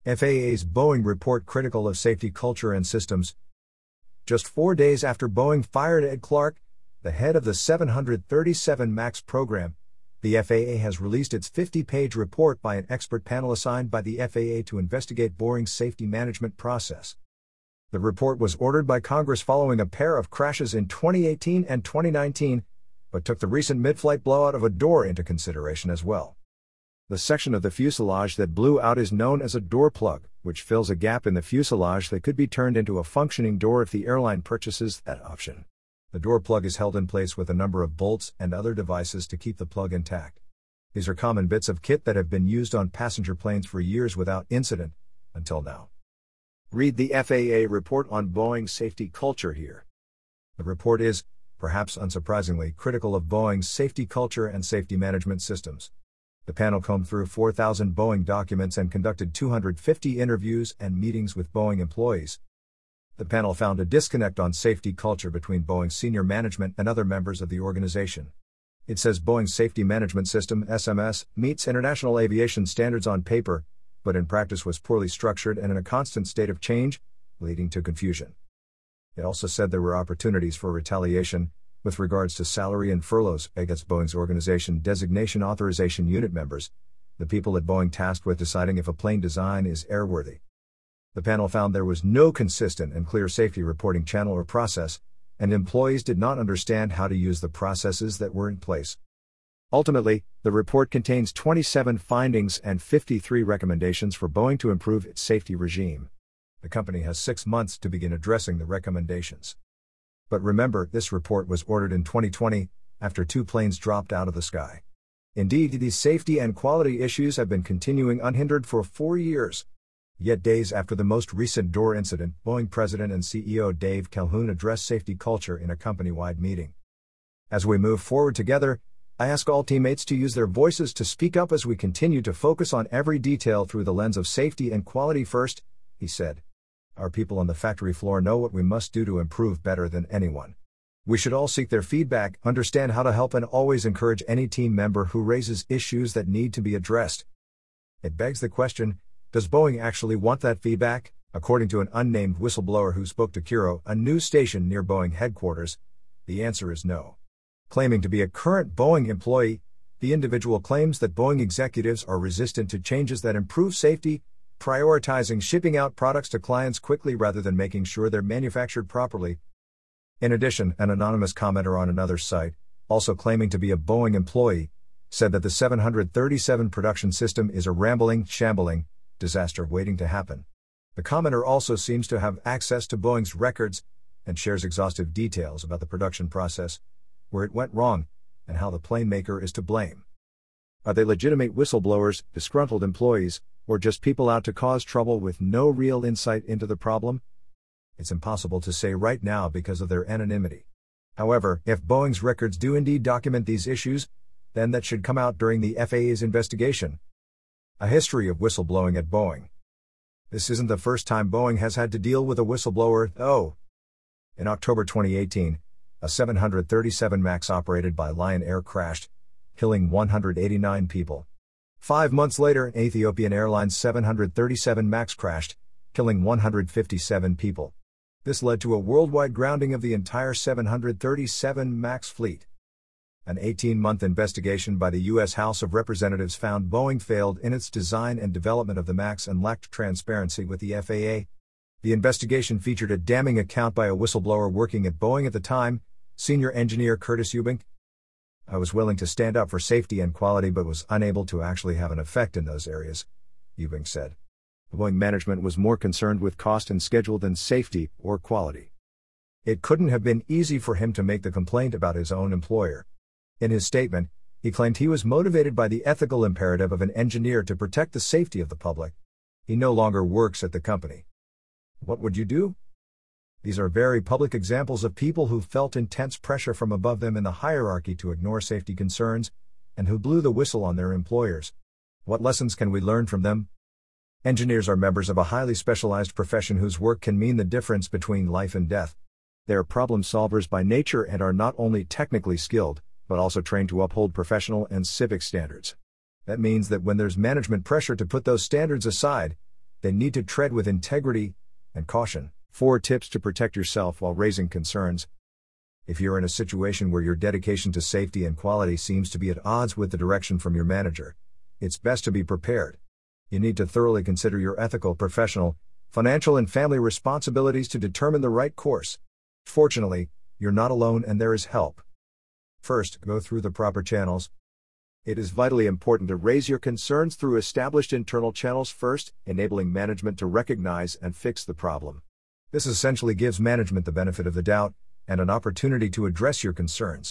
FAA's Boeing report critical of safety culture and systems. Just 4 days after Boeing fired Ed Clark, the head of the 737 MAX program, the FAA has released its 50-page report by an expert panel assigned by the FAA to investigate Boeing's safety management process. The report was ordered by Congress following a pair of crashes in 2018 and 2019, but took the recent mid-flight blowout of a door into consideration as well. The section of the fuselage that blew out is known as a door plug, which fills a gap in the fuselage that could be turned into a functioning door if the airline purchases that option. The door plug is held in place with a number of bolts and other devices to keep the plug intact. These are common bits of kit that have been used on passenger planes for years without incident, until now. Read the FAA report on Boeing's safety culture here. The report is, perhaps unsurprisingly, critical of Boeing's safety culture and safety management systems. The panel combed through 4,000 Boeing documents and conducted 250 interviews and meetings with Boeing employees. The panel found a disconnect on safety culture between Boeing's senior management and other members of the organization. It says Boeing's Safety Management System (SMS) meets international aviation standards on paper, but in practice was poorly structured and in a constant state of change, leading to confusion. It also said there were opportunities for retaliation with regards to salary and furloughs against Boeing's Organization Designation Authorization Unit members, the people at Boeing tasked with deciding if a plane design is airworthy. The panel found there was no consistent and clear safety reporting channel or process, and employees did not understand how to use the processes that were in place. Ultimately, the report contains 27 findings and 53 recommendations for Boeing to improve its safety regime. The company has 6 months to begin addressing the recommendations. But remember, this report was ordered in 2020, after 2 planes dropped out of the sky. Indeed, these safety and quality issues have been continuing unhindered for 4 years. Yet days after the most recent door incident, Boeing President and CEO Dave Calhoun addressed safety culture in a company-wide meeting. As we move forward together, I ask all teammates to use their voices to speak up as we continue to focus on every detail through the lens of safety and quality first, he said. Our people on the factory floor know what we must do to improve better than anyone. We should all seek their feedback, understand how to help, and always encourage any team member who raises issues that need to be addressed. It begs the question, does Boeing actually want that feedback? According to an unnamed whistleblower who spoke to Kiro, a news station near Boeing headquarters, the answer is no. Claiming to be a current Boeing employee, the individual claims that Boeing executives are resistant to changes that improve safety, prioritizing shipping out products to clients quickly rather than making sure they're manufactured properly. In addition, an anonymous commenter on another site, also claiming to be a Boeing employee, said that the 737 production system is a shambling disaster waiting to happen. The commenter also seems to have access to Boeing's records and shares exhaustive details about the production process, where it went wrong, and how the plane maker is to blame. Are they legitimate whistleblowers, disgruntled employees, or just people out to cause trouble with no real insight into the problem? It's impossible to say right now because of their anonymity. However, if Boeing's records do indeed document these issues, then that should come out during the FAA's investigation. A history of whistleblowing at Boeing. This isn't the first time Boeing has had to deal with a whistleblower, though. In October 2018, a 737 MAX operated by Lion Air crashed, killing 189 people. 5 months later, an Ethiopian Airlines 737 MAX crashed, killing 157 people. This led to a worldwide grounding of the entire 737 MAX fleet. An 18-month investigation by the U.S. House of Representatives found Boeing failed in its design and development of the MAX and lacked transparency with the FAA. The investigation featured a damning account by a whistleblower working at Boeing at the time, senior engineer Curtis Eubank. I was willing to stand up for safety and quality but was unable to actually have an effect in those areas, Eubank said. Boeing management was more concerned with cost and schedule than safety or quality. It couldn't have been easy for him to make the complaint about his own employer. In his statement, he claimed he was motivated by the ethical imperative of an engineer to protect the safety of the public. He no longer works at the company. What would you do? These are very public examples of people who felt intense pressure from above them in the hierarchy to ignore safety concerns, and who blew the whistle on their employers. What lessons can we learn from them? Engineers are members of a highly specialized profession whose work can mean the difference between life and death. They are problem solvers by nature and are not only technically skilled, but also trained to uphold professional and civic standards. That means that when there's management pressure to put those standards aside, they need to tread with integrity and caution. 4 tips to protect yourself while raising concerns. If you're in a situation where your dedication to safety and quality seems to be at odds with the direction from your manager, it's best to be prepared. You need to thoroughly consider your ethical, professional, financial, and family responsibilities to determine the right course. Fortunately, you're not alone and there is help. First, go through the proper channels. It is vitally important to raise your concerns through established internal channels first, enabling management to recognize and fix the problem. This essentially gives management the benefit of the doubt and an opportunity to address your concerns.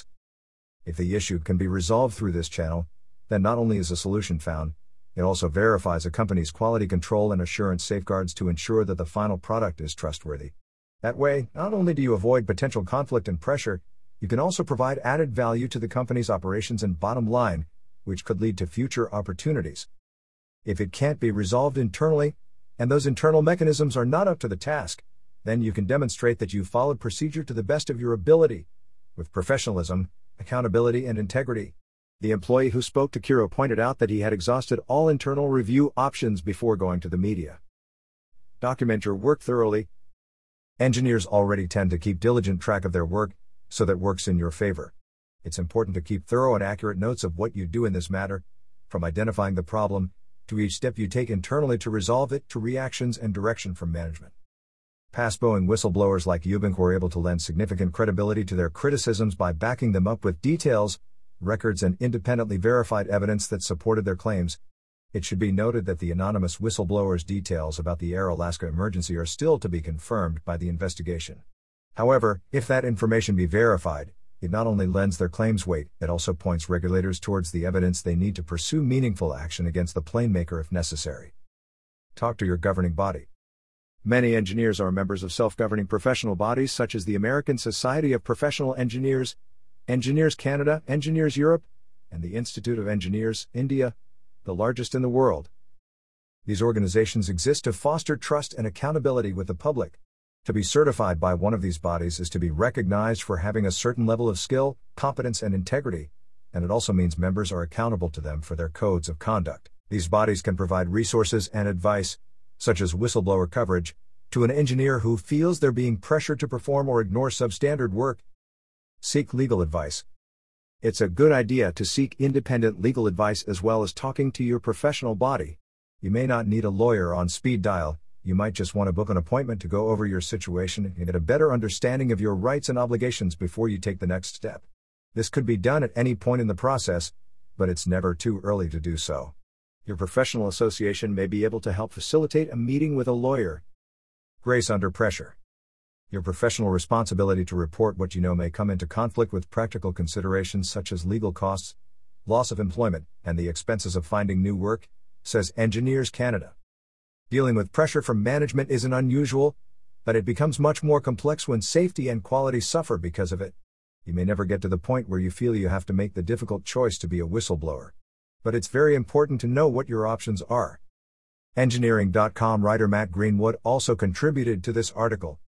If the issue can be resolved through this channel, then not only is a solution found, it also verifies a company's quality control and assurance safeguards to ensure that the final product is trustworthy. That way, not only do you avoid potential conflict and pressure, you can also provide added value to the company's operations and bottom line, which could lead to future opportunities. If it can't be resolved internally, and those internal mechanisms are not up to the task, then you can demonstrate that you've followed procedure to the best of your ability, with professionalism, accountability, and integrity. The employee who spoke to Kiro pointed out that he had exhausted all internal review options before going to the media. Document your work thoroughly. Engineers already tend to keep diligent track of their work, so that works in your favor. It's important to keep thorough and accurate notes of what you do in this matter, from identifying the problem, to each step you take internally to resolve it, to reactions and direction from management. Past Boeing whistleblowers like Eubank were able to lend significant credibility to their criticisms by backing them up with details, records, and independently verified evidence that supported their claims. It should be noted that the anonymous whistleblower's details about the Air Alaska emergency are still to be confirmed by the investigation. However, if that information be verified, it not only lends their claims weight, it also points regulators towards the evidence they need to pursue meaningful action against the plane maker if necessary. Talk to your governing body. Many engineers are members of self-governing professional bodies such as the American Society of Professional Engineers, Engineers Canada, Engineers Europe, and the Institute of Engineers, India, the largest in the world. These organizations exist to foster trust and accountability with the public. To be certified by one of these bodies is to be recognized for having a certain level of skill, competence, and integrity, and it also means members are accountable to them for their codes of conduct. These bodies can provide resources and advice, such as whistleblower coverage, to an engineer who feels they're being pressured to perform or ignore substandard work. Seek legal advice. It's a good idea to seek independent legal advice as well as talking to your professional body. You may not need a lawyer on speed dial, you might just want to book an appointment to go over your situation and get a better understanding of your rights and obligations before you take the next step. This could be done at any point in the process, but it's never too early to do so. Your professional association may be able to help facilitate a meeting with a lawyer. Grace under pressure. Your professional responsibility to report what you know may come into conflict with practical considerations such as legal costs, loss of employment, and the expenses of finding new work, says Engineers Canada. Dealing with pressure from management isn't unusual, but it becomes much more complex when safety and quality suffer because of it. You may never get to the point where you feel you have to make the difficult choice to be a whistleblower. But it's very important to know what your options are. Engineering.com writer Matt Greenwood also contributed to this article.